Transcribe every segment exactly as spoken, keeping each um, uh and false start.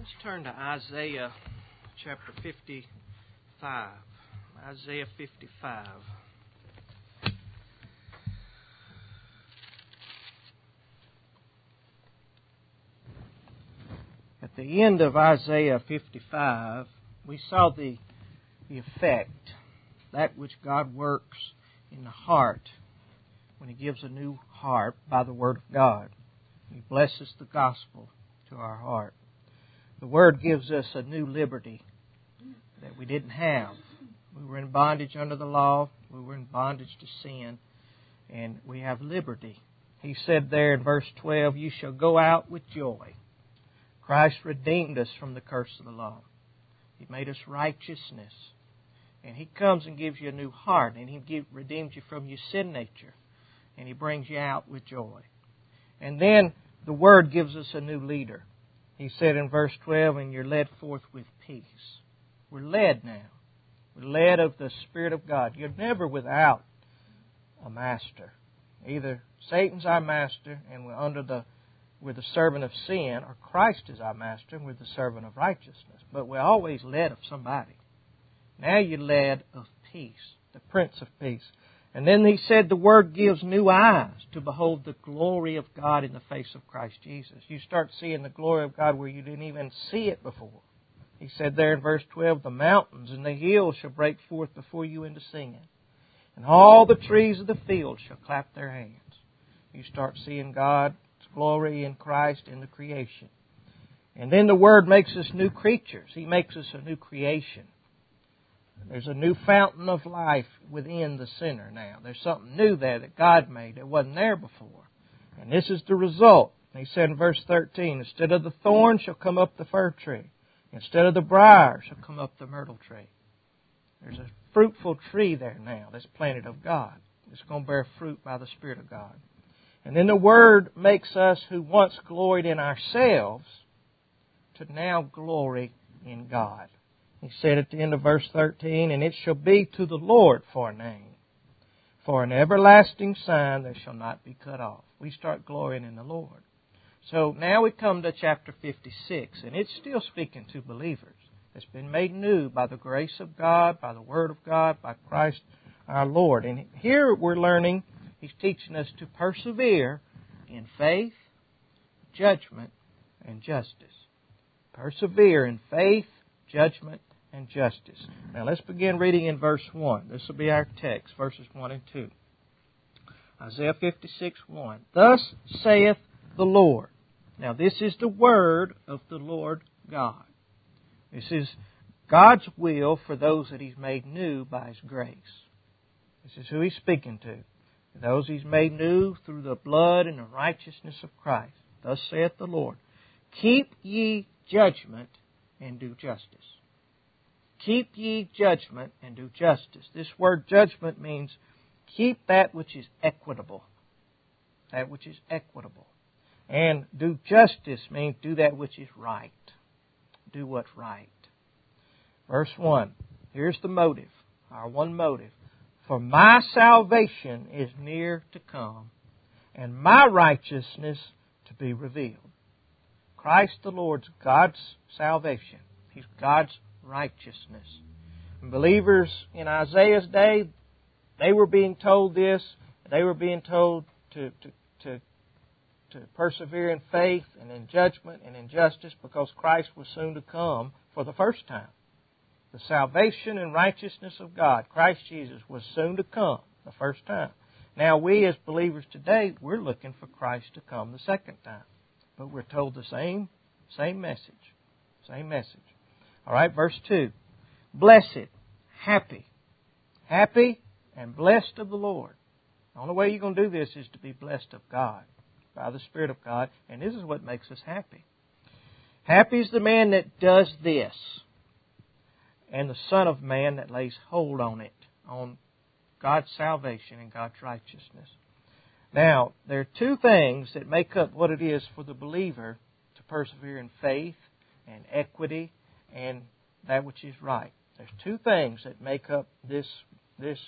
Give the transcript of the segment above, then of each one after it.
Let's turn to Isaiah chapter fifty-five. Isaiah fifty-five. At the end of Isaiah fifty-five, we saw the, the effect, that which God works in the heart when He gives a new heart by the Word of God. He blesses the gospel to our heart. The Word gives us a new liberty that we didn't have. We were in bondage under the law. We were in bondage to sin. And we have liberty. He said there in verse twelve, "You shall go out with joy." Christ redeemed us from the curse of the law. He made us righteousness. And He comes and gives you a new heart. And He give, redeems you from your sin nature. And He brings you out with joy. And then the Word gives us a new leader. He said in verse twelve, "And you're led forth with peace." We're led now. We're led of the Spirit of God. You're never without a master. Either Satan's our master and we're under the we're the servant of sin, or Christ is our master and we're the servant of righteousness. But we're always led of somebody. Now you're led of peace, the Prince of Peace. And then He said the Word gives new eyes to behold the glory of God in the face of Christ Jesus. You start seeing the glory of God where you didn't even see it before. He said there in verse twelve, "The mountains and the hills shall break forth before you into singing. And all the trees of the field shall clap their hands." You start seeing God's glory in Christ in the creation. And then the Word makes us new creatures. He makes us a new creation. There's a new fountain of life within the sinner now. There's something new there that God made that wasn't there before. And this is the result. He said in verse thirteen, "Instead of the thorn shall come up the fir tree. Instead of the briar shall come up the myrtle tree." There's a fruitful tree there now that's planted of God. It's going to bear fruit by the Spirit of God. And then the Word makes us who once gloried in ourselves to now glory in God. He said at the end of verse thirteen, "And it shall be to the Lord for a name, for an everlasting sign that shall not be cut off." We start glorying in the Lord. So now we come to chapter fifty-six, and it's still speaking to believers. It's been made new by the grace of God, by the Word of God, by Christ our Lord. And here we're learning, He's teaching us to persevere in faith, judgment, and justice. Persevere in faith, judgment, and justice. Now let's begin reading in verse one. This will be our text, verses one and two. Isaiah fifty-six, one. "Thus saith the Lord." Now this is the word of the Lord God. This is God's will for those that He's made new by His grace. This is who He's speaking to. Those He's made new through the blood and the righteousness of Christ. "Thus saith the Lord, keep ye judgment and do justice." Keep ye judgment and do justice. This word judgment means keep that which is equitable. That which is equitable. And do justice means do that which is right. Do what's right. Verse one. Here's the motive. Our one motive. "For my salvation is near to come, and my righteousness to be revealed." Christ the Lord's God's salvation. He's God's righteousness. And believers in Isaiah's day, they were being told this. They were being told to, to, to, to persevere in faith and in judgment and in justice because Christ was soon to come for the first time. The salvation and righteousness of God, Christ Jesus, was soon to come the first time. Now we as believers today, we're looking for Christ to come the second time. But we're told the same, same message. Same message. All right, verse two. "Blessed," happy. Happy and blessed of the Lord. The only way you're going to do this is to be blessed of God, by the Spirit of God. And this is what makes us happy. "Happy is the man that does this, and the Son of Man that lays hold on it," on God's salvation and God's righteousness. Now, there are two things that make up what it is for the believer to persevere in faith and equity and that which is right. There's two things that make up this, this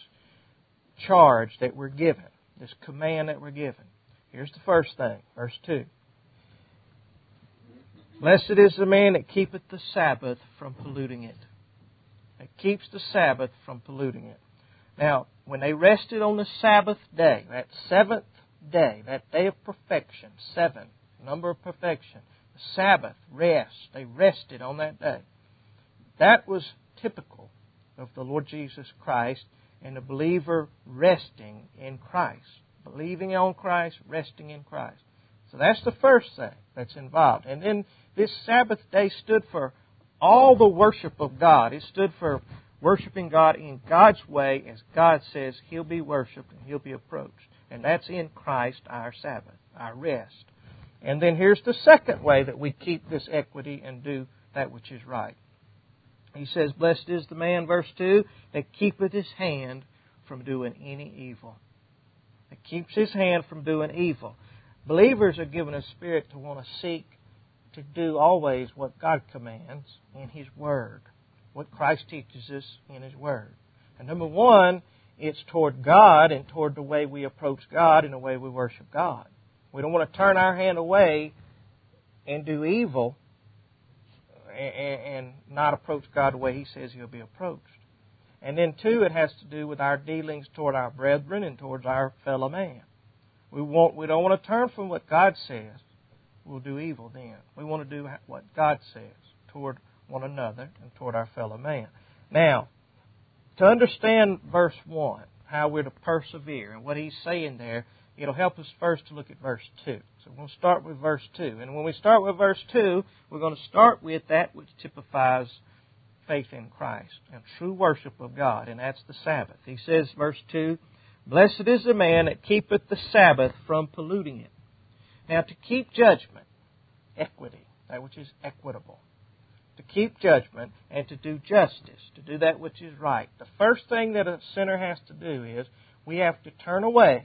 charge that we're given, this command that we're given. Here's the first thing, verse two. Blessed is the man that keepeth the Sabbath from polluting it. That keeps the Sabbath from polluting it. Now, when they rested on the Sabbath day, that seventh day, that day of perfection, seven, number of perfection, the Sabbath, rest, they rested on that day. That was typical of the Lord Jesus Christ and the believer resting in Christ. Believing on Christ, resting in Christ. So that's the first thing that's involved. And then this Sabbath day stood for all the worship of God. It stood for worshiping God in God's way, as God says He'll be worshiped and He'll be approached. And that's in Christ, our Sabbath, our rest. And then here's the second way that we keep this equity and do that which is right. He says, blessed is the man, verse two, that keepeth his hand from doing any evil. That keeps his hand from doing evil. Believers are given a spirit to want to seek to do always what God commands in His Word, what Christ teaches us in His Word. And number one, it's toward God and toward the way we approach God and the way we worship God. We don't want to turn our hand away and do evil and not approach God the way He says He'll be approached. And then two, it has to do with our dealings toward our brethren and towards our fellow man. We want, we don't want to turn from what God says. We'll do evil then. We want to do what God says toward one another and toward our fellow man. Now, to understand verse one, how we're to persevere and what he's saying there, it'll help us first to look at verse two. So we'll start with verse two. And when we start with verse two, we're going to start with that which typifies faith in Christ and true worship of God, and that's the Sabbath. He says, verse two, blessed is the man that keepeth the Sabbath from polluting it. Now, to keep judgment, equity, that which is equitable, to keep judgment and to do justice, to do that which is right. The first thing that a sinner has to do is we have to turn away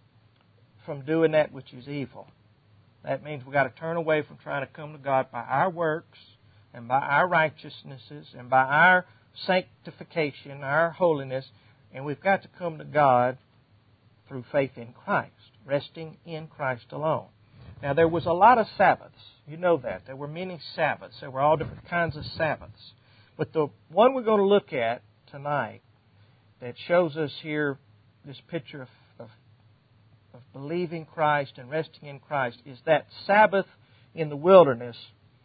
from doing that which is evil. That means we've got to turn away from trying to come to God by our works and by our righteousnesses and by our sanctification, our holiness, and we've got to come to God through faith in Christ, resting in Christ alone. Now, there was a lot of Sabbaths. You know that. There were many Sabbaths. There were all different kinds of Sabbaths. But the one we're going to look at tonight that shows us here this picture of, of, of believing Christ and resting in Christ is that Sabbath in the wilderness,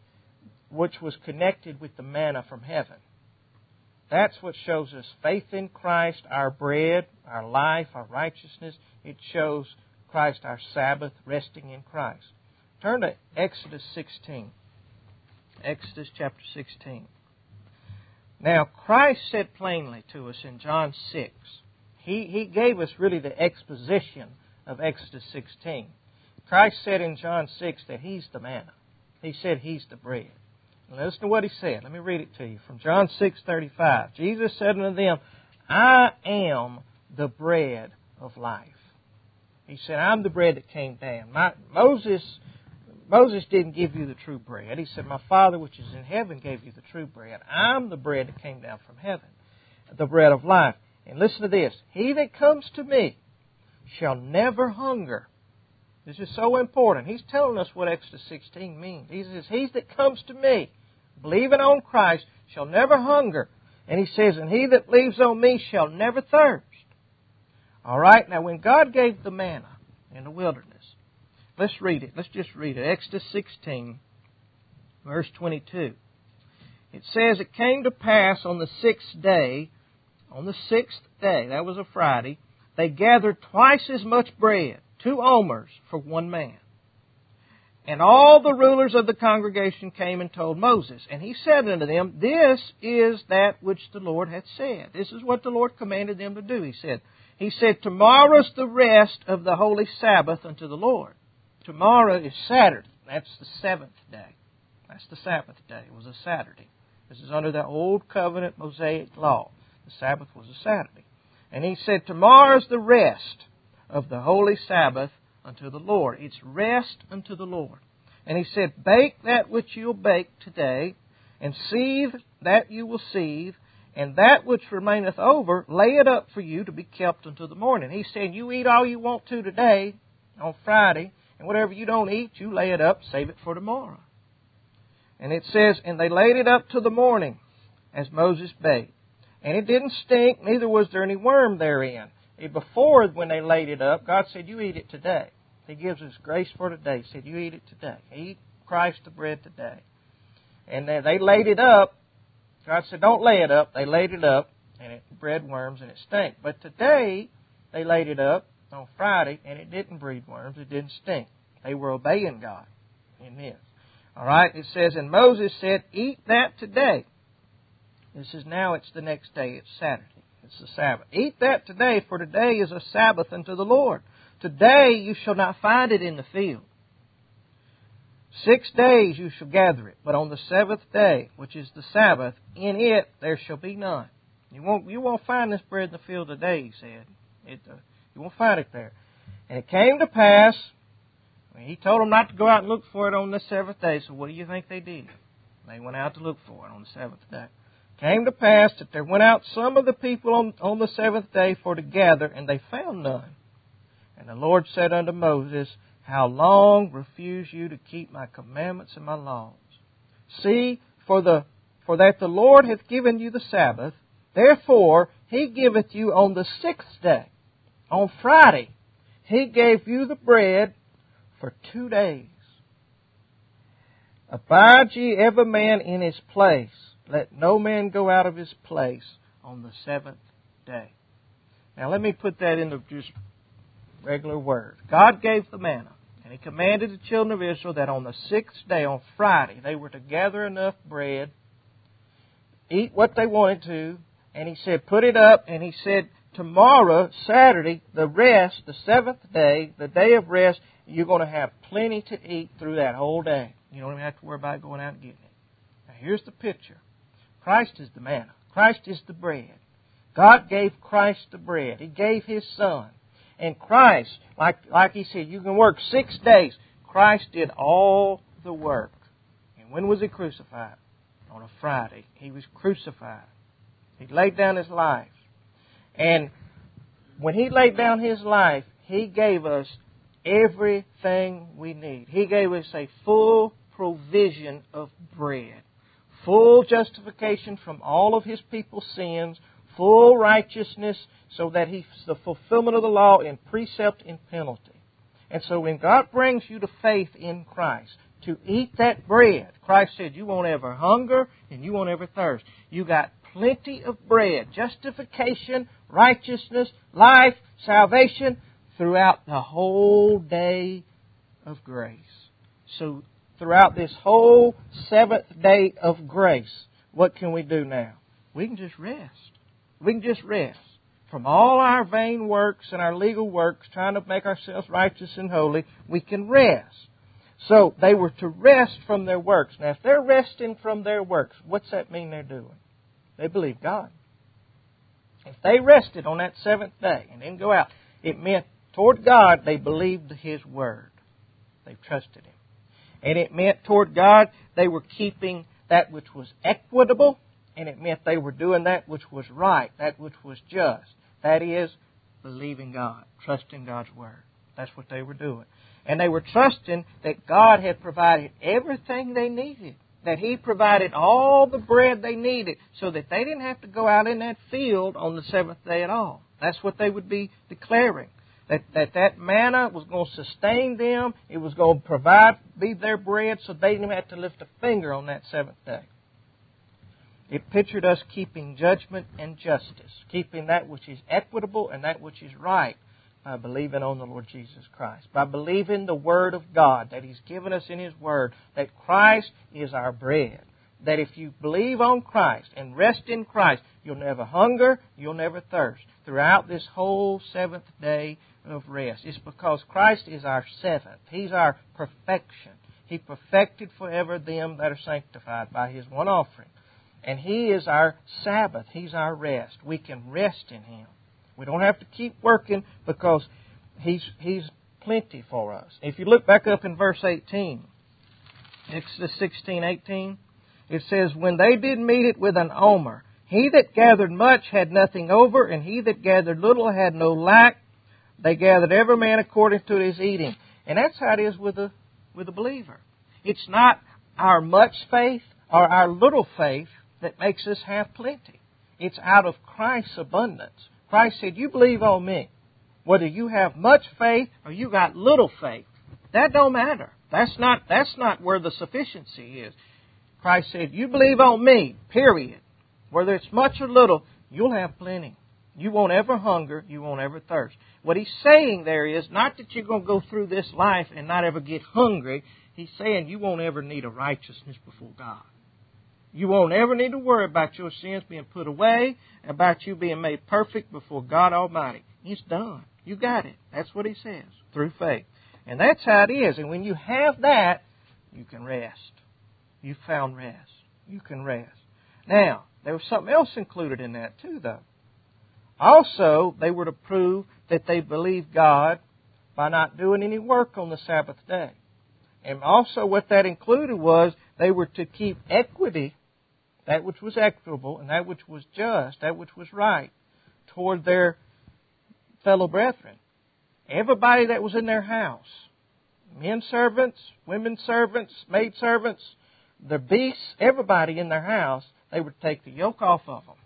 which was connected with the manna from heaven. That's what shows us faith in Christ, our bread, our life, our righteousness. It shows Christ, our Sabbath, resting in Christ. Turn to Exodus sixteen. Exodus chapter sixteen. Now, Christ said plainly to us in John six. He, he gave us really the exposition of Exodus sixteen. Christ said in John six that He's the manna. He said He's the bread. Now listen to what He said. Let me read it to you. From John six thirty-five. Jesus said unto them, I am the bread of life. He said, I'm the bread that came down. My, Moses, Moses didn't give you the true bread. He said, my Father which is in heaven gave you the true bread. I'm the bread that came down from heaven, the bread of life. And listen to this. He that comes to me shall never hunger. This is so important. He's telling us what Exodus sixteen means. He says, he that comes to me, believing on Christ, shall never hunger. And he says, and he that believes on me shall never thirst. All right, now when God gave the manna in the wilderness, let's read it. Let's just read it. Exodus sixteen, verse twenty-two. It says, it came to pass on the sixth day, on the sixth day, that was a Friday, they gathered twice as much bread, two omers for one man. And all the rulers of the congregation came and told Moses. And he said unto them, this is that which the Lord hath said. This is what the Lord commanded them to do, he said. He said, tomorrow's the rest of the holy Sabbath unto the Lord. Tomorrow is Saturday. That's the seventh day. That's the Sabbath day. It was a Saturday. This is under the Old Covenant Mosaic law. The Sabbath was a Saturday. And he said, tomorrow's the rest of the holy Sabbath unto the Lord. It's rest unto the Lord. And he said, bake that which you'll bake today, and sieve that you will sieve, and that which remaineth over, lay it up for you to be kept until the morning. He's saying, you eat all you want to today, on Friday, and whatever you don't eat, you lay it up, save it for tomorrow. And it says, and they laid it up to the morning, as Moses bade. And it didn't stink, neither was there any worm therein. Before, when they laid it up, God said, you eat it today. He gives us grace for today. He said, you eat it today. Eat Christ the bread today. And then they laid it up. God said, don't lay it up. They laid it up, and it bred worms, and it stank. But today, they laid it up on Friday, and it didn't breed worms. It didn't stink. They were obeying God in this. All right, it says, and Moses said, eat that today. This is now, it's the next day. It's Saturday. It's the Sabbath. Eat that today, for today is a Sabbath unto the Lord. Today you shall not find it in the field. Six days you shall gather it, but on the seventh day, which is the Sabbath, in it there shall be none. You won't, you won't find this bread in the field today, he said. It, uh, you won't find it there. And it came to pass, he told them not to go out and look for it on the seventh day, so what do you think they did? They went out to look for it on the seventh day. Came to pass that there went out some of the people on, on the seventh day for to gather, and they found none. And the Lord said unto Moses, how long refuse you to keep my commandments and my laws? See, for the for that the Lord hath given you the Sabbath, therefore he giveth you on the sixth day. On Friday, he gave you the bread for two days. Abide ye every man in his place. Let no man go out of his place on the seventh day. Now let me put that into just regular words. God gave the manna, and He commanded the children of Israel that on the sixth day, on Friday, they were to gather enough bread, eat what they wanted to, and He said, put it up, and He said, tomorrow, Saturday, the rest, the seventh day, the day of rest, you're going to have plenty to eat through that whole day. You don't even have to worry about going out and getting it. Now here's the picture. Christ is the manna. Christ is the bread. God gave Christ the bread. He gave His Son. And Christ, like, like He said, you can work six days. Christ did all the work. And when was He crucified? On a Friday. He was crucified. He laid down His life. And when He laid down His life, He gave us everything we need. He gave us a full provision of bread. Full justification from all of His people's sins, full righteousness, so that He's the fulfillment of the law in precept and penalty. And so when God brings you to faith in Christ, to eat that bread, Christ said, you won't ever hunger and you won't ever thirst. You got plenty of bread, justification, righteousness, life, salvation, throughout the whole day of grace. So throughout this whole seventh day of grace, what can we do now? We can just rest. We can just rest from all our vain works and our legal works, trying to make ourselves righteous and holy. We can rest. So they were to rest from their works. Now, if they're resting from their works, what's that mean they're doing? They believe God. If they rested on that seventh day and didn't go out, it meant toward God they believed His Word. They trusted Him. And it meant toward God they were keeping that which was equitable, and it meant they were doing that which was right, that which was just. That is, believing God, trusting God's Word. That's what they were doing. And they were trusting that God had provided everything they needed, that He provided all the bread they needed, so that they didn't have to go out in that field on the seventh day at all. That's what they would be declaring. That, that that manna was going to sustain them. It was going to provide, be their bread, so they didn't have to lift a finger on that seventh day. It pictured us keeping judgment and justice, keeping that which is equitable and that which is right, by believing on the Lord Jesus Christ, by believing the Word of God that He's given us in His Word, that Christ is our bread. That if you believe on Christ and rest in Christ, you'll never hunger, you'll never thirst throughout this whole seventh day of rest. It's because Christ is our seventh. He's our perfection. He perfected forever them that are sanctified by His one offering. And He is our Sabbath. He's our rest. We can rest in Him. We don't have to keep working because He's, He's plenty for us. If you look back up in verse eighteen, Exodus sixteen eighteen, it says, when they did meet it with an omer, he that gathered much had nothing over, and he that gathered little had no lack. They gathered every man according to his eating. And that's how it is with a, with a believer. It's not our much faith or our little faith that makes us have plenty. It's out of Christ's abundance. Christ said, you believe on me. Whether you have much faith or you got little faith, that don't matter. That's not, that's not where the sufficiency is. Christ said, you believe on me, period. Whether it's much or little, you'll have plenty. You won't ever hunger. You won't ever thirst. What He's saying there is not that you're going to go through this life and not ever get hungry. He's saying you won't ever need a righteousness before God. You won't ever need to worry about your sins being put away, about you being made perfect before God Almighty. It's done. You got it. That's what He says, through faith. And that's how it is. And when you have that, you can rest. You've found rest. You can rest. Now, there was something else included in that too, though. Also, they were to prove that they believed God by not doing any work on the Sabbath day. And also what that included was they were to keep equity, that which was equitable, and that which was just, that which was right, toward their fellow brethren. Everybody that was in their house, men servants, women servants, maid servants, the beasts, everybody in their house, they would take the yoke off of them.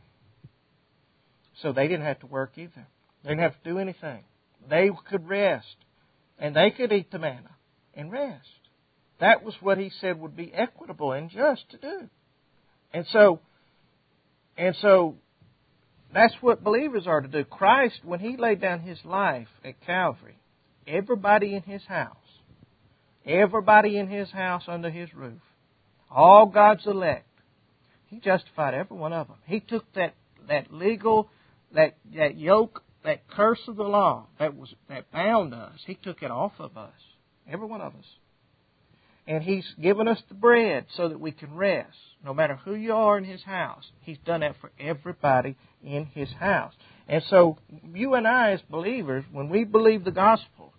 So they didn't have to work either. They didn't have to do anything. They could rest. And they could eat the manna and rest. That was what He said would be equitable and just to do. And so, and so that's what believers are to do. Christ, when He laid down His life at Calvary, everybody in His house, everybody in His house under His roof, all God's elect, He justified every one of them. He took that, that legal, that, that yoke, that curse of the law that was that bound us. He took it off of us, every one of us. And He's given us the bread so that we can rest. No matter who you are in His house, He's done that for everybody in His house. And so you and I as believers, when we believe the gospel,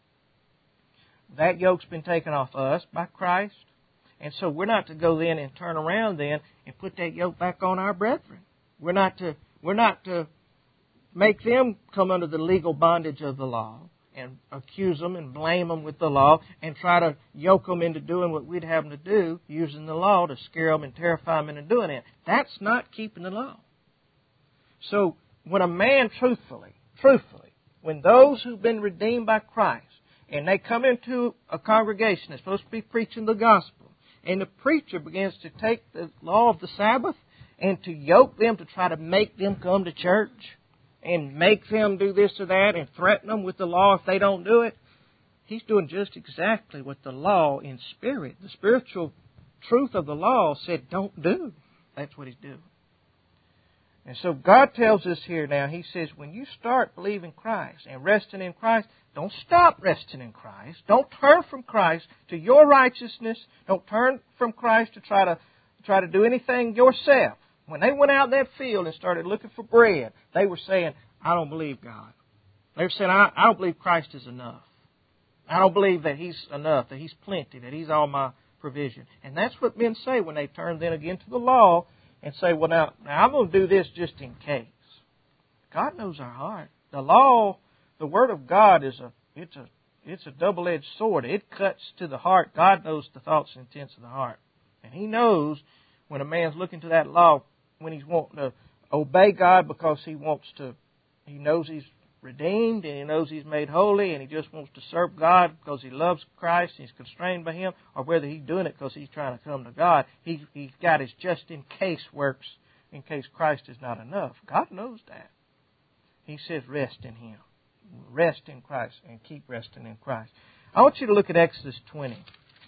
that yoke's been taken off us by Christ. And so we're not to go then and turn around then and put that yoke back on our brethren. We're not to, we're not to make them come under the legal bondage of the law and accuse them and blame them with the law and try to yoke them into doing what we'd have them to do, using the law to scare them and terrify them into doing it. That's not keeping the law. So when a man truthfully, truthfully, when those who've been redeemed by Christ and they come into a congregation that's supposed to be preaching the gospel, and the preacher begins to take the law of the Sabbath and to yoke them to try to make them come to church and make them do this or that and threaten them with the law if they don't do it, he's doing just exactly what the law in spirit, the spiritual truth of the law said don't do. That's what he's doing. And so God tells us here now, He says, when you start believing Christ and resting in Christ, don't stop resting in Christ. Don't turn from Christ to your righteousness. Don't turn from Christ to try to try to do anything yourself. When they went out in that field and started looking for bread, they were saying, I don't believe God. They were saying, I, I don't believe Christ is enough. I don't believe that He's enough, that He's plenty, that He's all my provision. And that's what men say when they turn then again to the law and say, well, now, now I'm going to do this just in case. God knows our heart. The law, the Word of God is a, it's a, it's a double-edged sword. It cuts to the heart. God knows the thoughts and intents of the heart. And He knows when a man's looking to that law, when he's wanting to obey God because he wants to, he knows he's redeemed and he knows he's made holy and he just wants to serve God because he loves Christ and he's constrained by Him, or whether he's doing it because he's trying to come to God. He, he's got his just-in-case works in case Christ is not enough. God knows that. He says rest in Him. Rest in Christ and keep resting in Christ. I want you to look at Exodus twenty.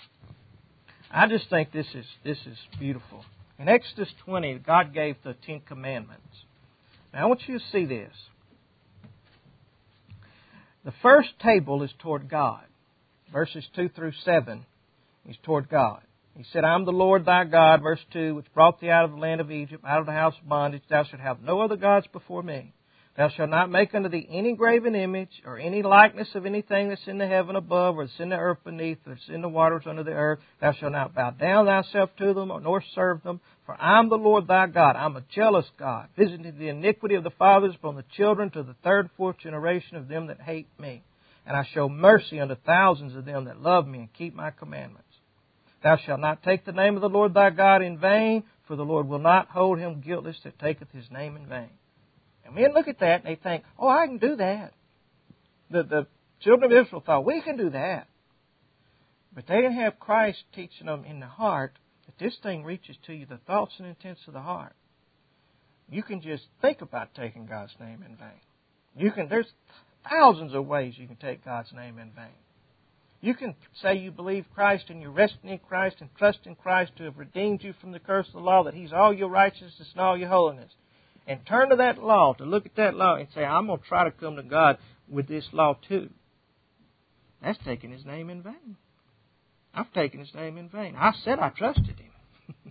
I just think this is this is beautiful. In Exodus twenty, God gave the Ten Commandments. Now, I want you to see this. The first table is toward God. Verses two through seven is toward God. He said, I am the Lord thy God, verse two, which brought thee out of the land of Egypt, out of the house of bondage. Thou shalt have no other gods before me. Thou shalt not make unto thee any graven image, or any likeness of anything that's in the heaven above, or that's in the earth beneath, or that's in the waters under the earth. Thou shalt not bow down thyself to them, nor serve them. For I am the Lord thy God. I am a jealous God, visiting the iniquity of the fathers upon the children to the third and fourth generation of them that hate me. And I show mercy unto thousands of them that love me and keep my commandments. Thou shalt not take the name of the Lord thy God in vain, for the Lord will not hold him guiltless that taketh his name in vain. And men look at that and they think, oh, I can do that. The, the children of Israel thought, we can do that. But they didn't have Christ teaching them in the heart that this thing reaches to you, the thoughts and intents of the heart. You can just think about taking God's name in vain. You can. There's thousands of ways you can take God's name in vain. You can say you believe Christ and you're resting in Christ and trust in Christ to have redeemed you from the curse of the law, that He's all your righteousness and all your holiness. And turn to that law, to look at that law and say, I'm going to try to come to God with this law too. That's taking His name in vain. I've taken His name in vain. I said I trusted Him.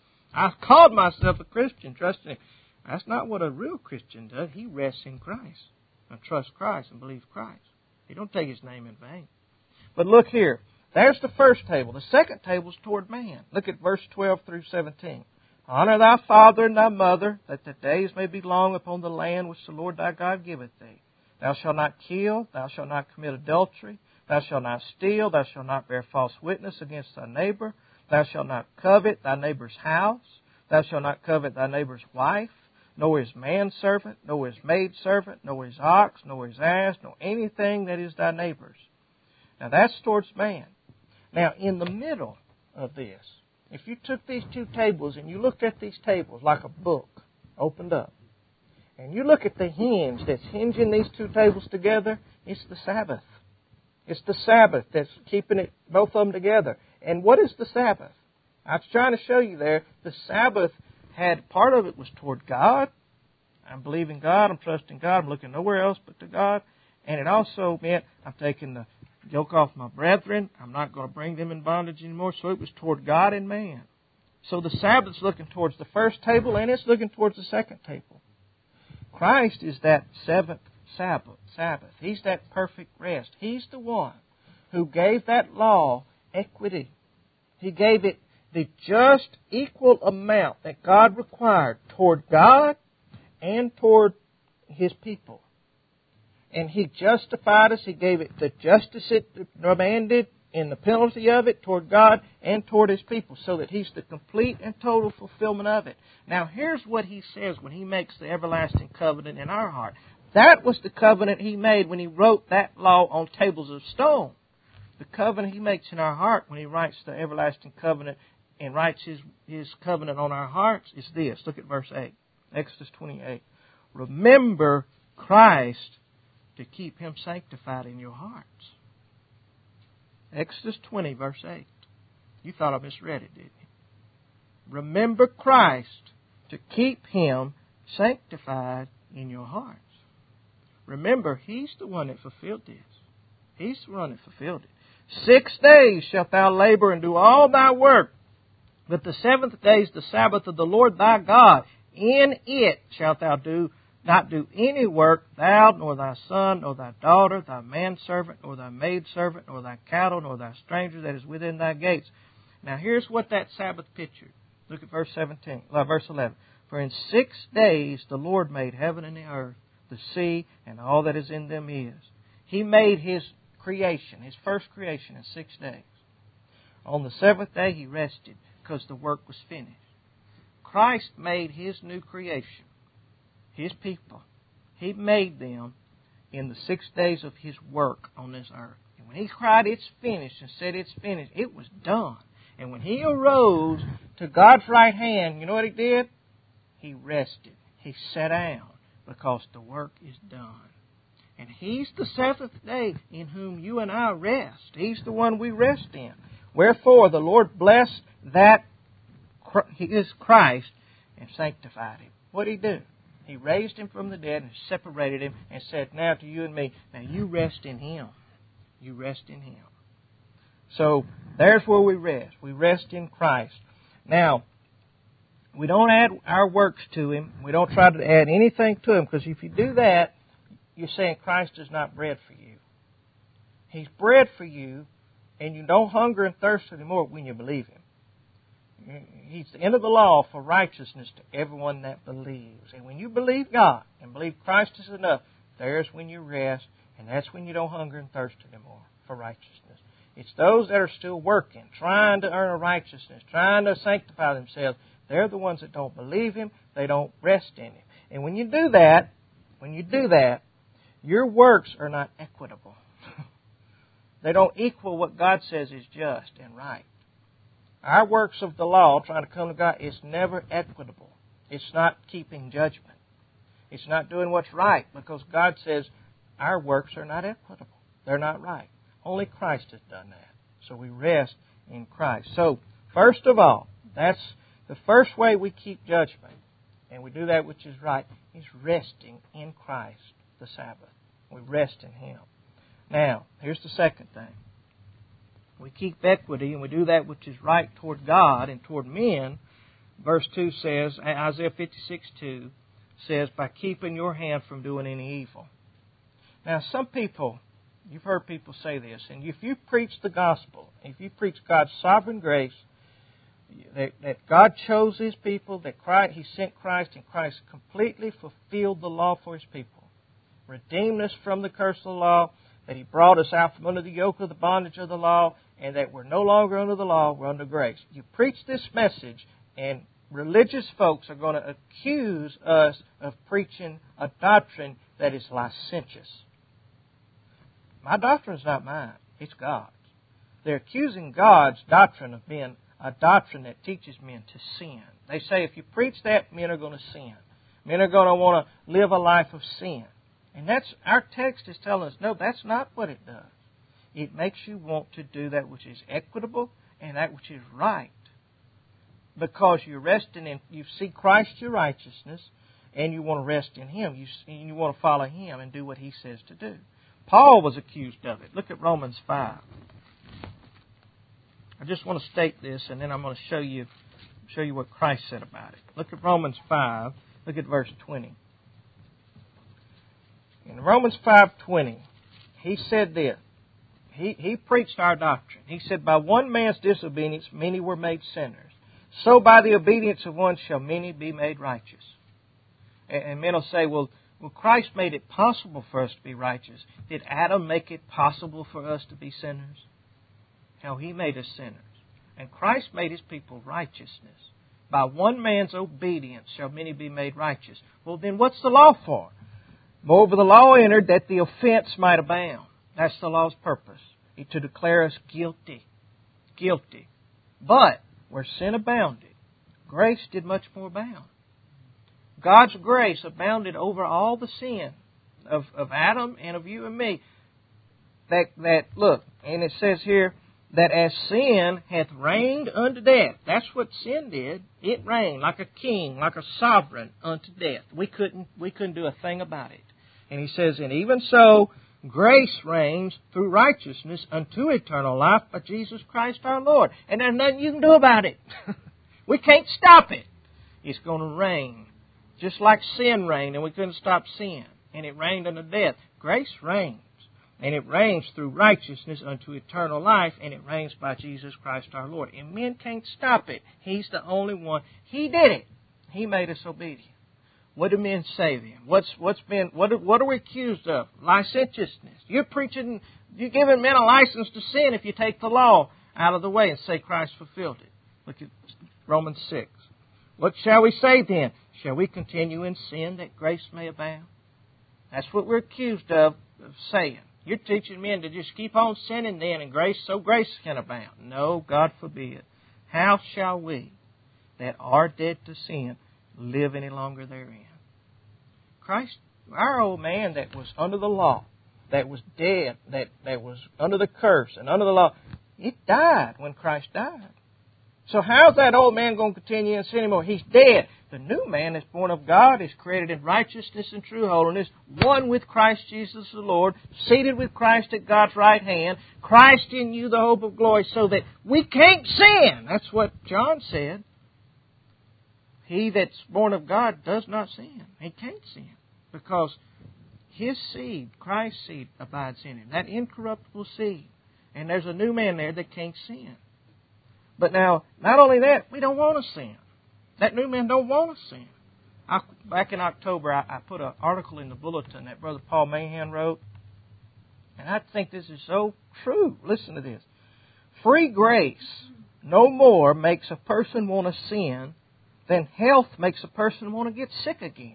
I called myself a Christian, trusting Him. That's not what a real Christian does. He rests in Christ and trusts Christ and believes Christ. He don't take His name in vain. But look here. There's the first table. The second table is toward man. Look at verse twelve through seventeen. Honor thy father and thy mother, that the days may be long upon the land which the Lord thy God giveth thee. Thou shalt not kill. Thou shalt not commit adultery. Thou shalt not steal. Thou shalt not bear false witness against thy neighbor. Thou shalt not covet thy neighbor's house. Thou shalt not covet thy neighbor's wife, nor his manservant, nor his maidservant, nor his ox, nor his ass, nor anything that is thy neighbor's. Now that's towards man. Now in the middle of this, if you took these two tables and you looked at these tables like a book opened up, and you look at the hinge that's hinging these two tables together, it's the Sabbath. It's the Sabbath that's keeping it, both of them together. And what is the Sabbath? I was trying to show you there, the Sabbath had, part of it was toward God. I'm believing God, I'm trusting God, I'm looking nowhere else but to God. And it also meant I'm taking the yoke off my brethren. I'm not going to bring them in bondage anymore. So it was toward God and man. So the Sabbath's looking towards the first table and it's looking towards the second table. Christ is that seventh Sabbath. Sabbath. He's that perfect rest. He's the one who gave that law equity. He gave it the just equal amount that God required toward God and toward His people. And He justified us. He gave it the justice it demanded in the penalty of it toward God and toward His people, so that He's the complete and total fulfillment of it. Now here's what He says when He makes the everlasting covenant in our heart. That was the covenant He made when He wrote that law on tables of stone. The covenant He makes in our heart when He writes the everlasting covenant and writes His, His covenant on our hearts is this. Look at verse eight. Exodus twenty-eight. Remember Christ to keep Him sanctified in your hearts. Exodus twenty, verse eight. You thought I misread it, didn't you? Remember Christ to keep Him sanctified in your hearts. Remember, He's the one that fulfilled this. He's the one that fulfilled it. Six days shalt thou labor and do all thy work. But the seventh day is the Sabbath of the Lord thy God. In it shalt thou do not do any work, thou, nor thy son, nor thy daughter, thy manservant, nor thy maidservant, nor thy cattle, nor thy stranger that is within thy gates. Now here's what that Sabbath pictured. Look at verse seventeen, uh, verse eleven. For in six days the Lord made heaven and the earth, the sea, and all that is in them is. He made His creation, His first creation, in six days. On the seventh day He rested because the work was finished. Christ made His new creation, His people. He made them in the six days of His work on this earth. And when He cried, it's finished, and said it's finished, it was done. And when He arose to God's right hand, you know what He did? He rested. He sat down because the work is done. And He's the seventh day in whom you and I rest. He's the one we rest in. Wherefore the Lord blessed that His Christ and sanctified Him. What did He do? He raised Him from the dead and separated Him and said, now to you and me, now you rest in Him. You rest in Him. So there's where we rest. We rest in Christ. Now, we don't add our works to Him. We don't try to add anything to Him, because if you do that, you're saying Christ is not bread for you. He's bread for you, and you don't hunger and thirst anymore when you believe Him. He's the end of the law for righteousness to everyone that believes. And when you believe God and believe Christ is enough, there's when you rest, and that's when you don't hunger and thirst anymore for righteousness. It's those that are still working, trying to earn a righteousness, trying to sanctify themselves. They're the ones that don't believe Him. They don't rest in Him. And when you do that, when you do that, your works are not equitable. They don't equal what God says is just and right. Our works of the law, trying to come to God, is never equitable. It's not keeping judgment. It's not doing what's right, because God says our works are not equitable. They're not right. Only Christ has done that. So we rest in Christ. So, first of all, that's the first way we keep judgment, and we do that which is right, is resting in Christ, the Sabbath. We rest in Him. Now, here's the second thing. We keep equity and we do that which is right toward God and toward men. Verse two says, Isaiah fifty-six two says, by keeping your hand from doing any evil. Now, some people, you've heard people say this, and if you preach the gospel, if you preach God's sovereign grace, that, that God chose His people, that Christ, He sent Christ, and Christ completely fulfilled the law for His people, redeemed us from the curse of the law, that He brought us out from under the yoke of the bondage of the law, and that we're no longer under the law, we're under grace. You preach this message, and religious folks are going to accuse us of preaching a doctrine that is licentious. My doctrine's not mine. It's God's. They're accusing God's doctrine of being a doctrine that teaches men to sin. They say if you preach that, men are going to sin. Men are going to want to live a life of sin. And that's our text is telling us, no, that's not what it does. It makes you want to do that which is equitable and that which is right. Because you're resting in, you see Christ your righteousness, and you want to rest in Him. You, you want to follow Him and do what He says to do. Paul was accused of it. Look at Romans five. I just want to state this, and then I'm going to show you, show you what Christ said about it. Look at Romans five. Look at verse twenty. In Romans five twenty, he said this. He, he preached our doctrine. He said, by one man's disobedience, many were made sinners. So by the obedience of one shall many be made righteous. And, and men will say, well, well, Christ made it possible for us to be righteous. Did Adam make it possible for us to be sinners? No, he made us sinners. And Christ made His people righteousness. By one man's obedience shall many be made righteous. Well, then what's the law for? Moreover, the law entered that the offense might abound. That's the law's purpose, to declare us guilty. Guilty. But where sin abounded, grace did much more abound. God's grace abounded over all the sin of, of Adam and of you and me. That, that, look, and it says here, that as sin hath reigned unto death. That's what sin did. It reigned like a king, like a sovereign unto death. We couldn't, we couldn't do a thing about it. And he says, and even so, grace reigns through righteousness unto eternal life by Jesus Christ our Lord. And there's nothing you can do about it. We can't stop it. It's going to reign. Just like sin reigned and we couldn't stop sin. And it reigned unto death. Grace reigns. And it reigns through righteousness unto eternal life. And it reigns by Jesus Christ our Lord. And men can't stop it. He's the only one. He did it. He made us obedient. What do men say then? What's what's been what are, what are we accused of? Licentiousness. You're preaching, you're giving men a license to sin if you take the law out of the way and say Christ fulfilled it. Look at Romans six. What shall we say then? Shall we continue in sin that grace may abound? That's what we're accused of, of saying. You're teaching men to just keep on sinning then and grace so grace can abound. No, God forbid. How shall we that are dead to sin live any longer therein? Christ, our old man that was under the law, that was dead, that, that was under the curse and under the law, it died when Christ died. So how's that old man going to continue in sin anymore? He's dead. The new man is born of God, is created in righteousness and true holiness, one with Christ Jesus the Lord, seated with Christ at God's right hand, Christ in you the hope of glory, so that we can't sin. That's what John said. He that's born of God does not sin. He can't sin because His seed, Christ's seed, abides in him. That incorruptible seed. And there's a new man there that can't sin. But now, not only that, we don't want to sin. That new man don't want to sin. I, back in October, I, I put an article in the bulletin that Brother Paul Mahan wrote. And I think this is so true. Listen to this. Free grace no more makes a person want to sin than health makes a person want to get sick again.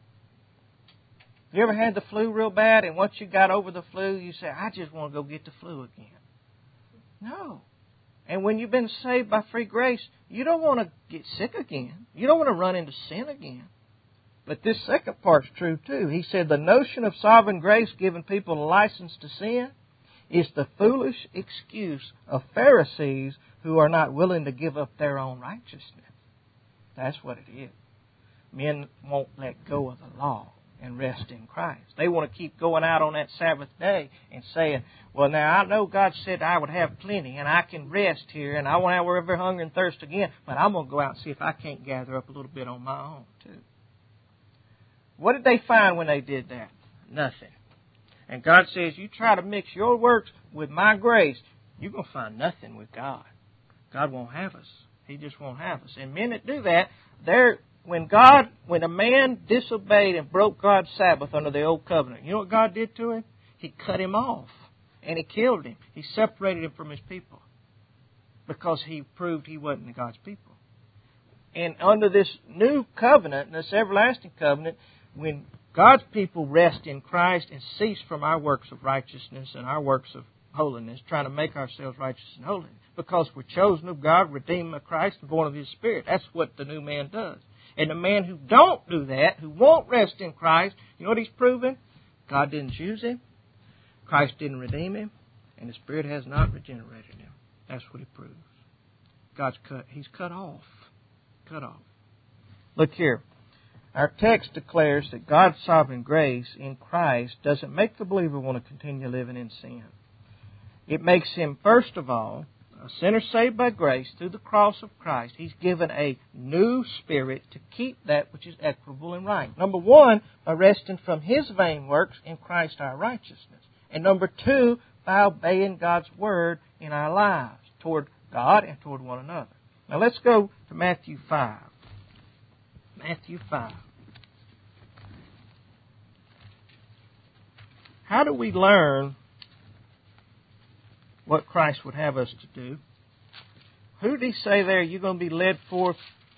You ever had the flu real bad, and once you got over the flu, you say, I just want to go get the flu again? No. And when you've been saved by free grace, you don't want to get sick again. You don't want to run into sin again. But this second part's true too. He said the notion of sovereign grace giving people a license to sin is the foolish excuse of Pharisees who are not willing to give up their own righteousness. That's what it is. Men won't let go of the law and rest in Christ. They want to keep going out on that Sabbath day and saying, well, now I know God said I would have plenty and I can rest here and I won't have ever hunger and thirst again, but I'm going to go out and see if I can't gather up a little bit on my own too. What did they find when they did that? Nothing. And God says, you try to mix your works with my grace, you're going to find nothing with God. God won't have us. He just won't have us. And men that do that, they're When God, when a man disobeyed and broke God's Sabbath under the old covenant, you know what God did to him? He cut him off and He killed him. He separated him from His people because he proved he wasn't God's people. And under this new covenant, this everlasting covenant, when God's people rest in Christ and cease from our works of righteousness and our works of holiness, trying to make ourselves righteous and holy, because we're chosen of God, redeemed by Christ, and born of His Spirit. That's what the new man does. And the man who don't do that, who won't rest in Christ, you know what he's proven? God didn't choose him, Christ didn't redeem him, and the Spirit has not regenerated him. That's what he proves. God's cut. He's cut off. Cut off. Look here. Our text declares that God's sovereign grace in Christ doesn't make the believer want to continue living in sin. It makes him, first of all, a sinner saved by grace through the cross of Christ. He's given a new spirit to keep that which is equitable and right. Number one, by resting from His vain works in Christ our righteousness. And number two, by obeying God's Word in our lives toward God and toward one another. Now let's go to Matthew five. Matthew five. How do we learn what Christ would have us to do? Who did He say there, you're going to be led forth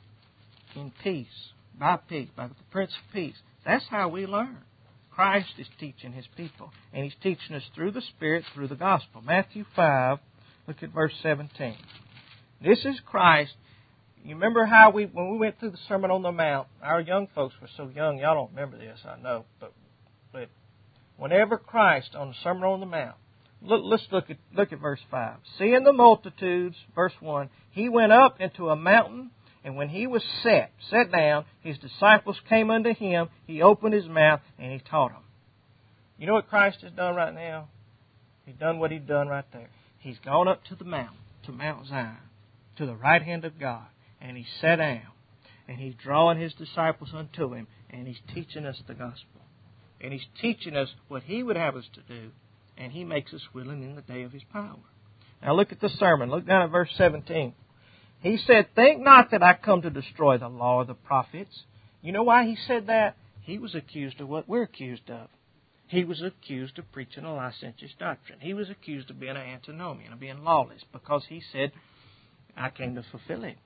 in peace, by peace, by the Prince of Peace? That's how we learn. Christ is teaching His people, and He's teaching us through the Spirit, through the gospel. Matthew five, look at verse seventeen. This is Christ. You remember how we, when we went through the Sermon on the Mount, our young folks were so young, y'all don't remember this, I know, but, but whenever Christ on the Sermon on the Mount, Look, let's look at look at verse five. Seeing the multitudes, verse one, He went up into a mountain, and when He was set, set down, His disciples came unto Him. He opened His mouth, and He taught them. You know what Christ has done right now? He's done what He's done right there. He's gone up to the mountain, to Mount Zion, to the right hand of God, and He sat down, and He's drawing His disciples unto Him, and He's teaching us the gospel. And He's teaching us what He would have us to do, and He makes us willing in the day of His power. Now look at the sermon. Look down at verse seventeen. He said, think not that I come to destroy the law or the prophets. You know why He said that? He was accused of what we're accused of. He was accused of preaching a licentious doctrine. He was accused of being an antinomian, of being lawless, because he said, I came to fulfill it.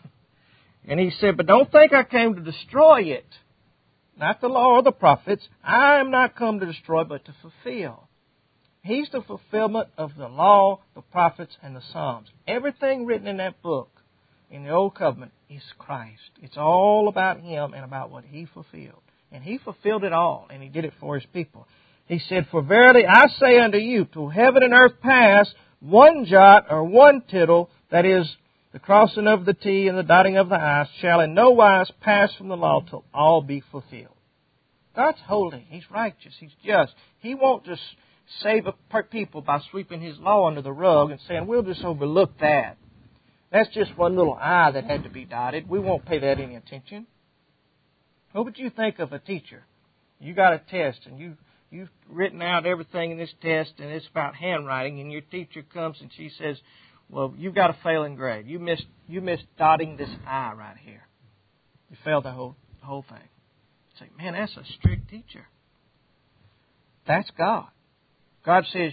And He said, but don't think I came to destroy it. Not the law or the prophets. I am not come to destroy, but to fulfill. He's the fulfillment of the law, the prophets, and the Psalms. Everything written in that book, in the Old Covenant, is Christ. It's all about Him and about what He fulfilled. And He fulfilled it all, and He did it for His people. He said, for verily I say unto you, till heaven and earth pass, one jot or one tittle, that is, the crossing of the T and the dotting of the I, shall in no wise pass from the law till all be fulfilled. God's holy. He's righteous. He's just. He won't just save a people by sweeping His law under the rug and saying, we'll just overlook that. That's just one little I that had to be dotted. We won't pay that any attention. What would you think of a teacher? You got a test and you, you've written out everything in this test and it's about handwriting, and your teacher comes and she says, well, you've got a failing grade. You missed, you missed dotting this I right here. You failed the whole, the whole thing. You say, man, that's a strict teacher. That's God. God says, you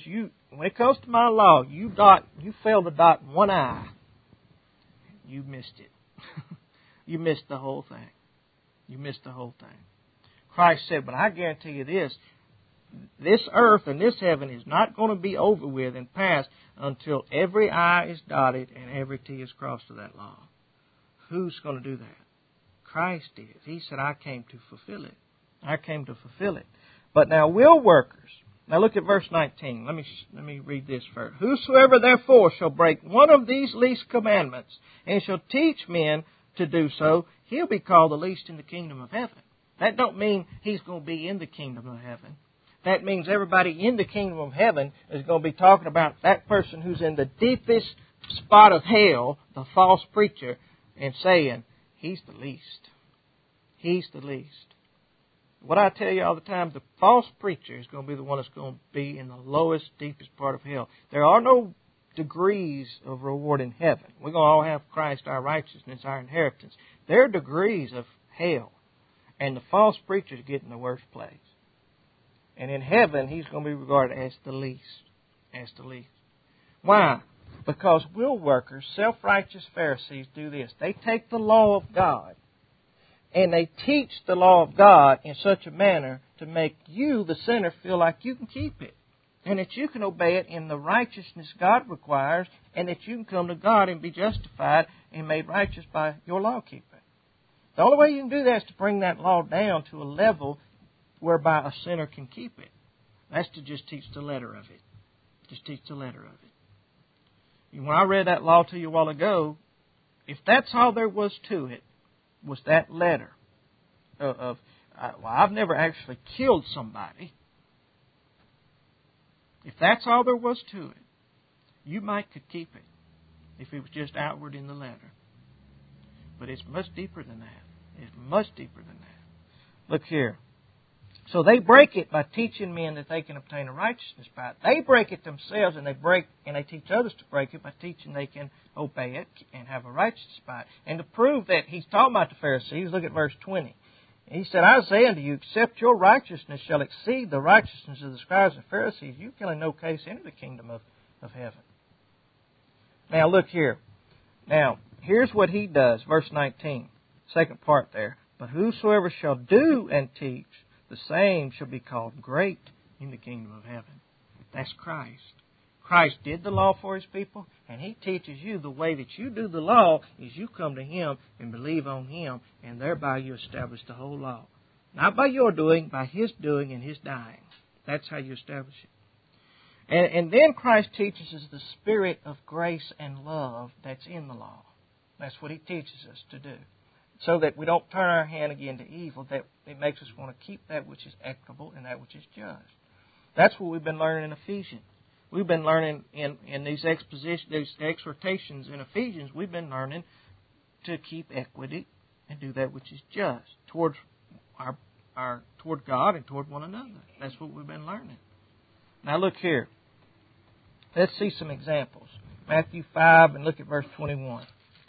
when it comes to my law, you dot, you fail to dot one I, you missed it. You missed the whole thing. You missed the whole thing. Christ said, but I guarantee you this, this earth and this heaven is not going to be over with and passed until every I is dotted and every T is crossed to that law. Who's going to do that? Christ did. He said, I came to fulfill it. I came to fulfill it. But now will workers. Now look at verse nineteen. Let me let me read this first. Whosoever therefore shall break one of these least commandments and shall teach men to do so, he'll be called the least in the kingdom of heaven. That don't mean he's going to be in the kingdom of heaven. That means everybody in the kingdom of heaven is going to be talking about that person who's in the deepest spot of hell, the false preacher, and saying, he's the least. He's the least. What I tell you all the time, the false preacher is going to be the one that's going to be in the lowest, deepest part of hell. There are no degrees of reward in heaven. We're going to all have Christ, our righteousness, our inheritance. There are degrees of hell. And the false preacher is getting the worst place. And in heaven, he's going to be regarded as the least. As the least. Why? Because will workers, self-righteous Pharisees, do this. They take the law of God and they teach the law of God in such a manner to make you, the sinner, feel like you can keep it. And that you can obey it in the righteousness God requires, and that you can come to God and be justified and made righteous by your law keeping. The only way you can do that is to bring that law down to a level whereby a sinner can keep it. That's to just teach the letter of it. Just teach the letter of it. When I read that law to you a while ago, if that's all there was to it, was that letter of, of uh, well, I've never actually killed somebody. If that's all there was to it, you might could keep it if it was just outward in the letter. But it's much deeper than that. It's much deeper than that. Look here. So they break it by teaching men that they can obtain a righteousness by it. They break it themselves, and they break and they teach others to break it by teaching they can obey it and have a righteousness by it. And to prove that he's talking about the Pharisees, look at verse twenty. He said, I say unto you, except your righteousness shall exceed the righteousness of the scribes and Pharisees, you can in no case enter the kingdom of, of heaven. Now look here. Now, here's what he does, verse nineteen, second part there. But whosoever shall do and teach, the same shall be called great in the kingdom of heaven. That's Christ. Christ did the law for His people, and He teaches you the way that you do the law is you come to Him and believe on Him, and thereby you establish the whole law. Not by your doing, by His doing and His dying. That's how you establish it. And, and then Christ teaches us the spirit of grace and love that's in the law. That's what He teaches us to do. So that we don't turn our hand again to evil, that it makes us want to keep that which is equitable and that which is just. That's what we've been learning in Ephesians. We've been learning in, in these expositions, these exhortations in Ephesians, we've been learning to keep equity and do that which is just towards our, our toward God and toward one another. That's what we've been learning. Now look here. Let's see some examples. Matthew five, and look at verse twenty-one.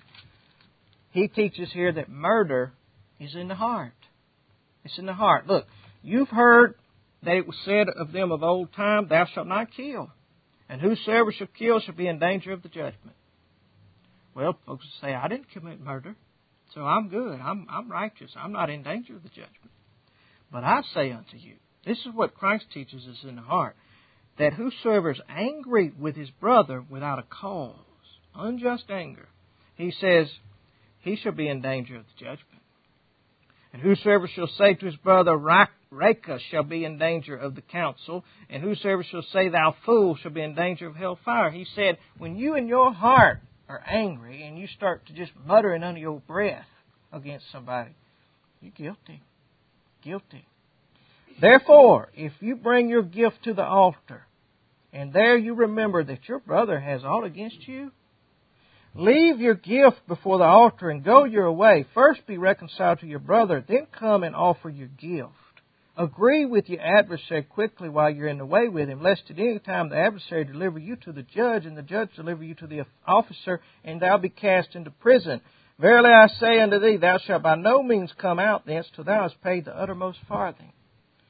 He teaches here that murder is in the heart. It's in the heart. Look, you've heard that it was said of them of old time, thou shalt not kill. And whosoever shall kill shall be in danger of the judgment. Well, folks say, I didn't commit murder, so I'm good. I'm, I'm righteous. I'm not in danger of the judgment. But I say unto you, this is what Christ teaches us in the heart, that whosoever is angry with his brother without a cause, unjust anger, he says, he shall be in danger of the judgment. And whosoever shall say to his brother, Raca, shall be in danger of the council. And whosoever shall say, thou fool, shall be in danger of hell fire. He said, when you in your heart are angry and you start to just muttering under your breath against somebody, you're guilty. Guilty. Therefore, if you bring your gift to the altar, and there you remember that your brother has aught against you, leave your gift before the altar and go your way. First be reconciled to your brother, then come and offer your gift. Agree with your adversary quickly while you're in the way with him, lest at any time the adversary deliver you to the judge, and the judge deliver you to the officer, and thou be cast into prison. Verily I say unto thee, thou shalt by no means come out thence till thou hast paid the uttermost farthing.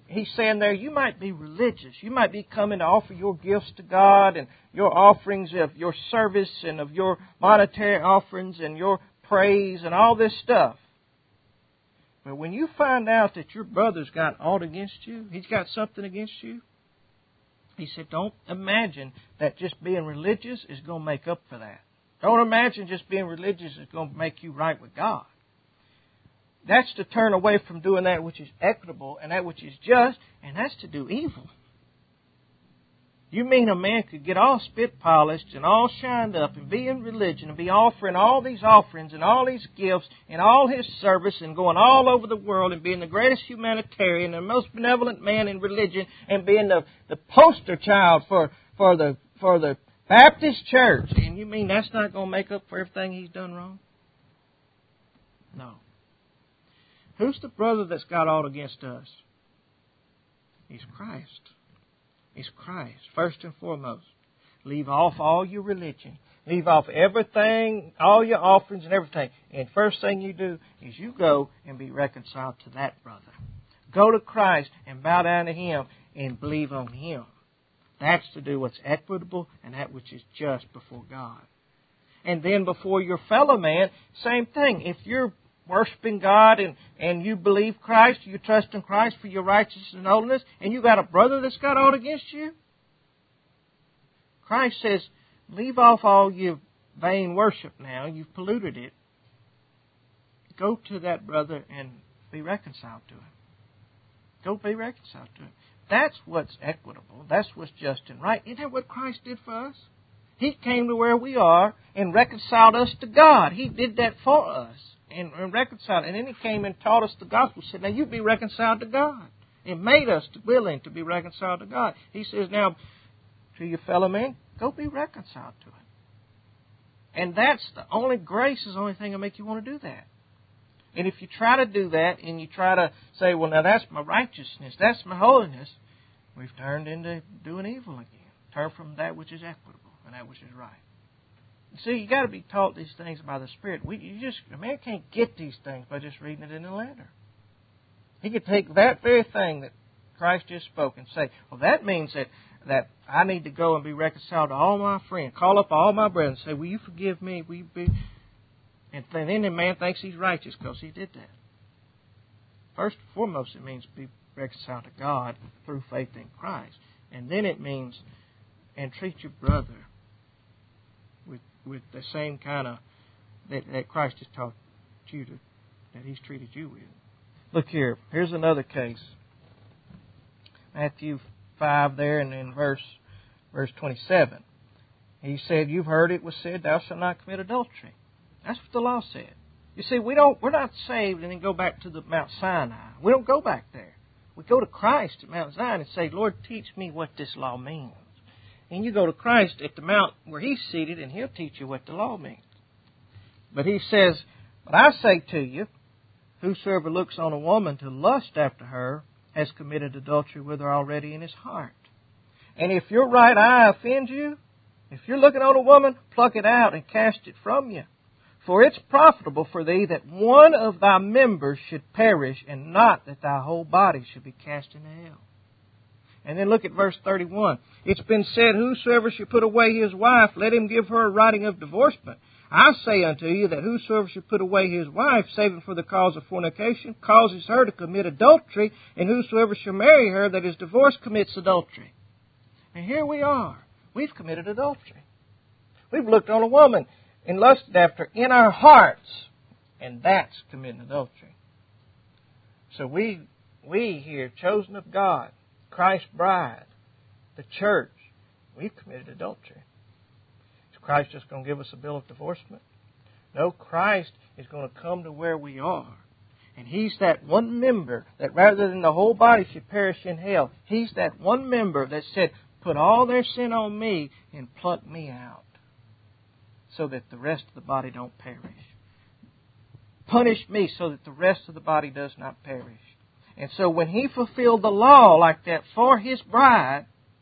he's saying there, you might be religious. You might be coming to offer your gifts to God and your offerings of your service and of your monetary offerings and your praise and all this stuff. But when you find out that your brother's got aught against you, he's got something against you, he said, don't imagine that just being religious is going to make up for that. Don't imagine just being religious is going to make you right with God. That's to turn away from doing that which is equitable and that which is just, and that's to do evil. You mean a man could get all spit polished and all shined up and be in religion and be offering all these offerings and all these gifts and all his service and going all over the world and being the greatest humanitarian and the most benevolent man in religion and being the, the poster child for, for the for the Baptist church. And you mean that's not going to make up for everything he's done wrong? No. Who's the brother that's got aught against us? He's Christ. He's Christ, first and foremost. Leave off all your religion. Leave off everything, all your offerings and everything. And first thing you do is you go and be reconciled to that brother. Go to Christ and bow down to Him and believe on Him. That's to do what's equitable and that which is just before God. And then before your fellow man, same thing. If you're worshiping God and, and you believe Christ, you trust in Christ for your righteousness and holiness, and you got a brother that's got aught against you, Christ says, leave off all your vain worship now. You've polluted it. Go to that brother and be reconciled to him. Go be reconciled to him. That's what's equitable. That's what's just and right. Isn't that what Christ did for us? He came to where we are and reconciled us to God. He did that for us. And, and reconciled. And then He came and taught us the gospel. Said, now you be reconciled to God. And made us willing to be reconciled to God. He says, now, to your fellow man, go be reconciled to Him. And that's the only grace is the only thing that make you want to do that. And if you try to do that and you try to say, well, now that's my righteousness, that's my holiness, we've turned into doing evil again. Turn from that which is equitable and that which is right. See, you got to be taught these things by the Spirit. We, you just, a man can't get these things by just reading it in a letter. He could take that very thing that Christ just spoke and say, well, that means that, that I need to go and be reconciled to all my friends. Call up all my brethren and say, will you forgive me? Will you be... And then the man thinks he's righteous because he did that. First and foremost, it means be reconciled to God through faith in Christ. And then it means, and treat your brother with with the same kind of that, that Christ has taught you to, that He's treated you with. Look here. Here's another case. Matthew five there and in verse verse twenty-seven. He said, you've heard it was said, thou shalt not commit adultery. That's what the law said. You see, we don't, we're not saved and then go back to the Mount Sinai. We don't go back there. We go to Christ at Mount Zion and say, Lord, teach me what this law means. And you go to Christ at the mount where He's seated, and He'll teach you what the law means. But He says, but I say to you, whosoever looks on a woman to lust after her has committed adultery with her already in his heart. And if your right eye offends you, if you're looking on a woman, pluck it out and cast it from you. For it's profitable for thee that one of thy members should perish, and not that thy whole body should be cast into hell. And then look at verse thirty-one. It's been said, whosoever should put away his wife, let him give her a writing of divorcement. I say unto you that whosoever should put away his wife, saving for the cause of fornication, causes her to commit adultery, and whosoever shall marry her that is divorced commits adultery. And here we are. We've committed adultery. We've looked on a woman and lusted after her in our hearts, and that's committing adultery. So we, we here, chosen of God, Christ's bride, the church, we've committed adultery. Is Christ just going to give us a bill of divorcement? No, Christ is going to come to where we are. And He's that one member that rather than the whole body should perish in hell, He's that one member that said, put all their sin on me and pluck me out so that the rest of the body don't perish. Punish me so that the rest of the body does not perish. And so when He fulfilled the law like that for His bride,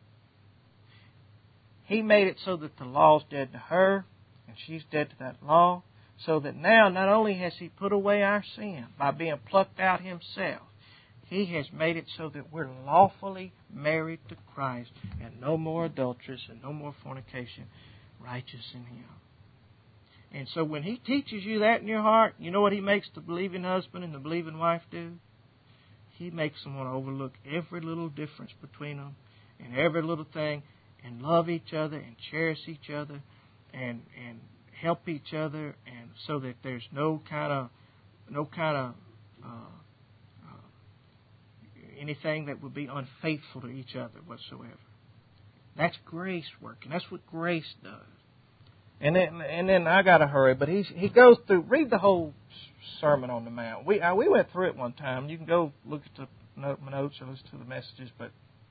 He made it so that the law's dead to her and she's dead to that law. So that now not only has He put away our sin by being plucked out Himself, He has made it so that we're lawfully married to Christ, and no more adulteress and no more fornication, righteous in Him. And so when He teaches you that in your heart, you know what He makes the believing husband and the believing wife do? He makes them want to overlook every little difference between them and every little thing, and love each other and cherish each other and and help each other, and so that there's no kind of no kind of uh, uh, anything that would be unfaithful to each other whatsoever. That's grace working. That's what grace does. And then and then I got to hurry, but he he goes through. Read the whole Sermon on the Mount. We uh, we went through it one time. You can go look at the note, my notes or listen to the messages, but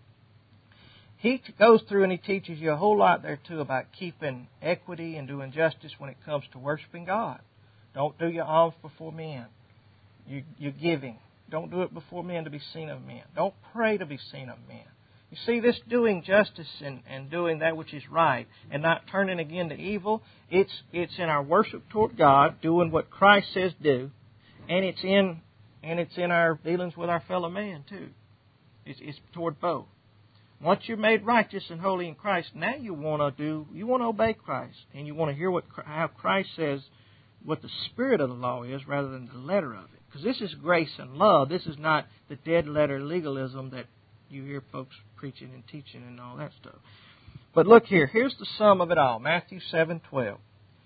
he goes through and he teaches you a whole lot there too about keeping equity and doing justice when it comes to worshiping God. Don't do your alms before men. You, you're giving. Don't do it before men to be seen of men. Don't pray to be seen of men. You see, this doing justice and, and doing that which is right and not turning again to evil, it's it's in our worship toward God, doing what Christ says do, and it's in and it's in our dealings with our fellow man too. It's, it's toward both. Once you're made righteous and holy in Christ, now you want to do, you want to obey Christ, and you want to hear what how Christ says, what the spirit of the law is, rather than the letter of it. Because this is grace and love. This is not the dead letter legalism that you hear folks preaching and teaching and all that stuff. But look here, here's the sum of it all. Matthew seven twelve.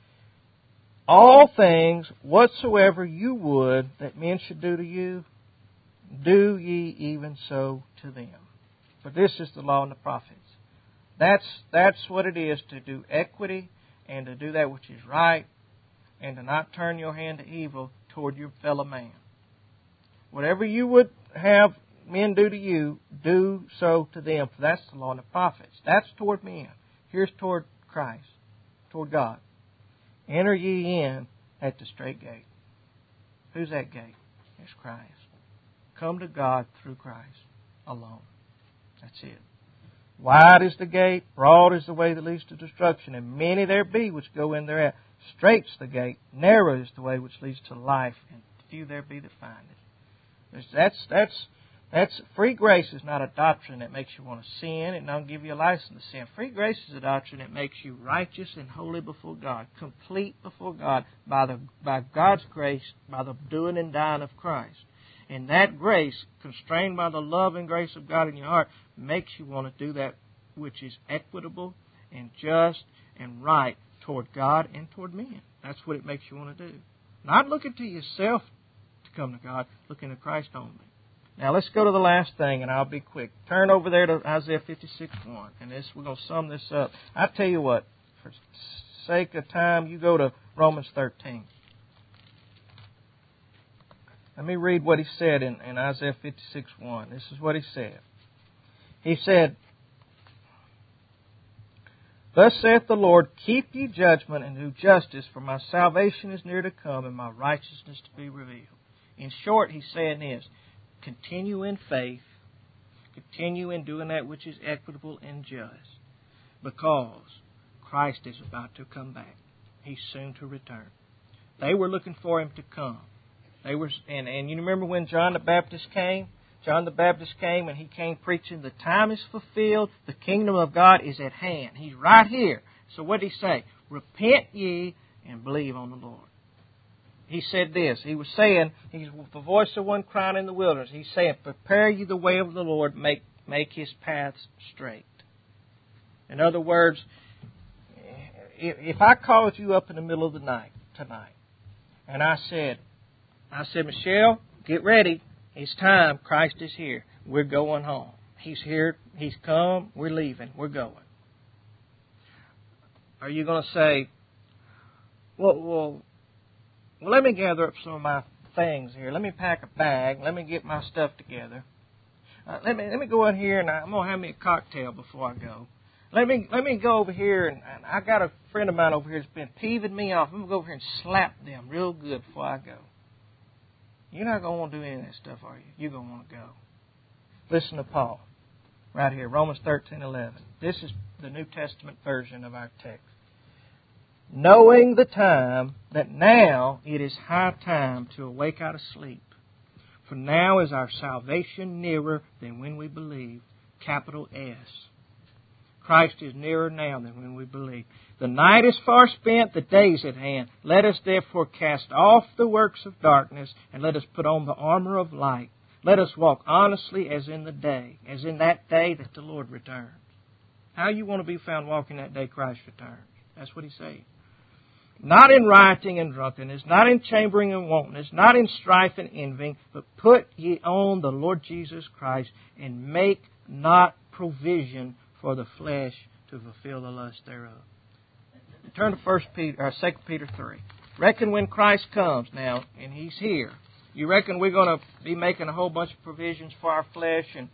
All things whatsoever you would that men should do to you, do ye even so to them. For this is the law and the prophets. That's that's what it is to do equity and to do that which is right and to not turn your hand to evil toward your fellow man. Whatever you would have men do to you, do so to them. For that's the law and the prophets. That's toward men. Here's toward Christ, toward God. Enter ye in at the straight gate. Who's that gate? It's Christ. Come to God through Christ alone. That's it. Wide is the gate, broad is the way that leads to destruction, and many there be which go in thereat. Straight's the gate, narrow is the way which leads to life, and few there be that find it. That's that's that's free grace is not a doctrine that makes you want to sin. It don't give you a license to sin. Free grace is a doctrine that makes you righteous and holy before God, complete before God by the by God's grace, by the doing and dying of Christ. And that grace, constrained by the love and grace of God in your heart, makes you want to do that which is equitable and just and right toward God and toward men. That's what it makes you want to do. Not looking to yourself to come to God, looking to Christ only. Now let's go to the last thing, and I'll be quick. Turn over there to Isaiah fifty-six one, and this we're going to sum this up. I tell you what, for sake of time, you go to Romans thirteen. Let me read what he said in, in Isaiah fifty-six one. This is what he said. He said, Thus saith the Lord, keep ye judgment and do justice, for my salvation is near to come, and my righteousness to be revealed. In short, he's saying this, continue in faith, continue in doing that which is equitable and just, because Christ is about to come back. He's soon to return. They were looking for Him to come. They were, and, and you remember when John the Baptist came? John the Baptist came and he came preaching, the time is fulfilled, the kingdom of God is at hand. He's right here. So what did he say? Repent ye and believe on the Lord. He said this. He was saying, he's the voice of one crying in the wilderness. He's saying, prepare ye the way of the Lord, make, make His paths straight. In other words, if I called you up in the middle of the night tonight, and I said, I said, Michelle, get ready. It's time. Christ is here. We're going home. He's here. He's come. We're leaving. We're going. Are you going to say, well, well, well, let me gather up some of my things here. Let me pack a bag. Let me get my stuff together. Uh, let me let me go in here and I'm going to have me a cocktail before I go. Let me let me go over here and, and I got a friend of mine over here that's been peeving me off. I'm going to go over here and slap them real good before I go. You're not going to want to do any of that stuff, are you? You're going to want to go. Listen to Paul right here, Romans thirteen eleven. This is the New Testament version of our text. Knowing the time that now it is high time to awake out of sleep. For now is our salvation nearer than when we believed. Capital S. Christ is nearer now than when we believed. The night is far spent, the day is at hand. Let us therefore cast off the works of darkness, and let us put on the armor of light. Let us walk honestly as in the day, as in that day that the Lord returns. How you want to be found walking that day Christ returns? That's what he's saying. Not in rioting and drunkenness, not in chambering and wantonness, not in strife and envying, but put ye on the Lord Jesus Christ, and make not provision for the flesh to fulfill the lust thereof. Turn to First Peter or Second Peter three. Reckon when Christ comes now, and He's here, you reckon we're going to be making a whole bunch of provisions for our flesh? And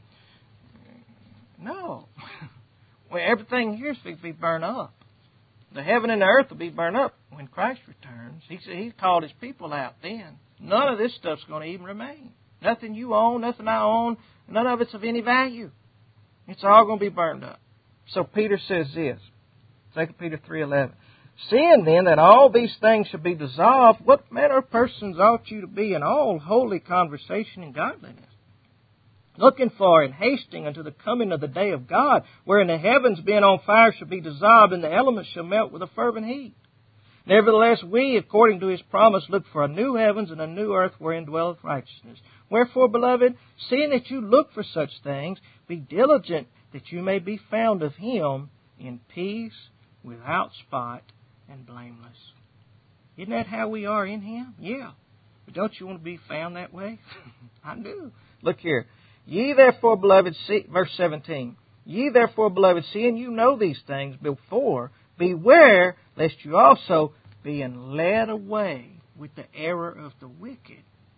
no. Well, everything here is going to be burned up. The heaven and the earth will be burned up when Christ returns. He said He's called His people out then. None of this stuff's going to even remain. Nothing you own, nothing I own, none of it's of any value. It's all going to be burned up. So Peter says this, Second Peter three eleven. Seeing then that all these things shall be dissolved, what manner of persons ought you to be in all holy conversation and godliness? Looking for and hasting unto the coming of the day of God, wherein the heavens being on fire shall be dissolved, and the elements shall melt with a fervent heat. Nevertheless, we, according to His promise, look for a new heavens and a new earth wherein dwelleth righteousness. Wherefore, beloved, seeing that you look for such things, be diligent that you may be found of Him in peace, without spot, and blameless. Isn't that how we are in Him? Yeah. But don't you want to be found that way? I do. Look here. Ye therefore, beloved, see, verse seventeen. Ye therefore, beloved, seeing you know these things before, beware lest you also being led away with the error of the wicked.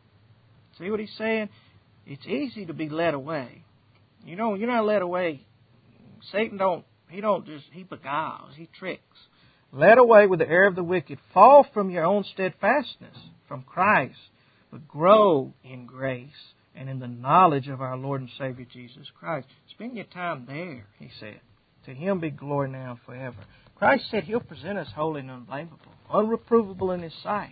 See what he's saying? It's easy to be led away. You know, you're not led away. Satan don't, he don't just, he beguiles, he tricks. Led away with the error of the wicked. Fall from your own steadfastness, from Christ, but grow in grace and in the knowledge of our Lord and Savior Jesus Christ. Spend your time there, he said. To Him be glory now and forever. Christ said He'll present us holy and unblameable, unreprovable in His sight,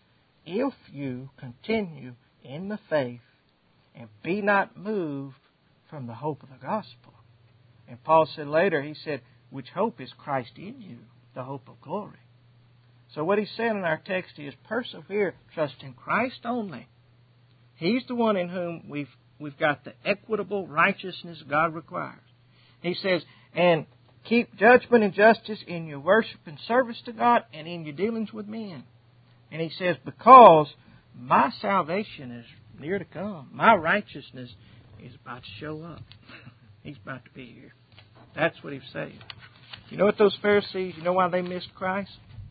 if you continue in the faith and be not moved from the hope of the gospel. And Paul said later, he said, which hope is Christ in you, the hope of glory. So what he's saying in our text is persevere, trust in Christ only. He's the one in whom we've we've got the equitable righteousness God requires. He says, and keep judgment and justice in your worship and service to God and in your dealings with men. And he says, because my salvation is near to come. My righteousness is about to show up. He's about to be here. That's what he's saying. You know what those Pharisees, you know why they missed Christ?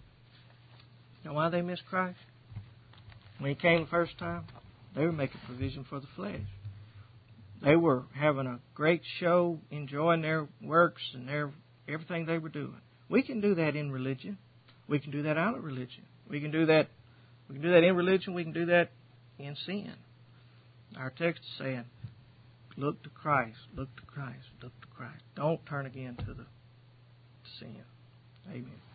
You know why they missed Christ? When He came the first time, they were making provision for the flesh. They were having a great show, enjoying their works and their everything they were doing. We can do that in religion. We can do that out of religion. We can do that. We can do that in religion. We can do that in sin. Our text is saying, look to Christ, look to Christ, look to Christ. Don't turn again to the sin. Amen.